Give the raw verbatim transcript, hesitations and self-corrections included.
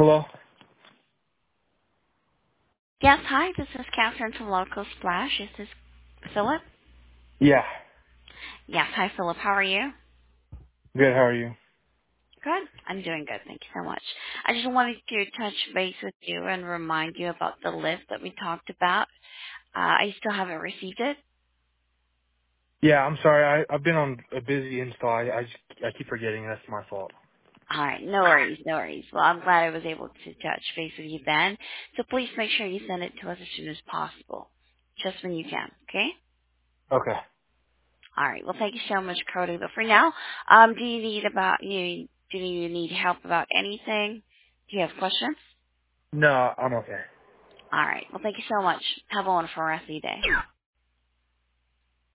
Hello? Yes, hi, this is Catherine from Local Splash. Is this Philip? Yeah. Yes, hi Philip, how are you? Good, how are you? Good. I'm doing good, thank you so much. I just wanted to touch base with you and remind you about the list that we talked about. Uh, I still haven't received it. Yeah, I'm sorry. I, I've been on a busy install. I, I, just, I keep forgetting. That's my fault. Alright, no worries, no worries. Well, I'm glad I was able to touch base with you then. So please make sure you send it to us as soon as possible. Just when you can, okay? Okay. Alright, well thank you so much, Cody. But for now, um, do you need about you do you need help about anything? Do you have questions? No, I'm okay. All right. Well, thank you so much. Have a wonderful rest of your day.